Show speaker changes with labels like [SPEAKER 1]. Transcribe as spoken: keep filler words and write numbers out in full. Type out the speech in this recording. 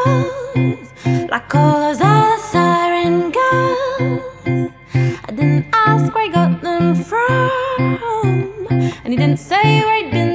[SPEAKER 1] clothes, like all those other siren girls. I didn't ask where he got them from, and he didn't say where he'd been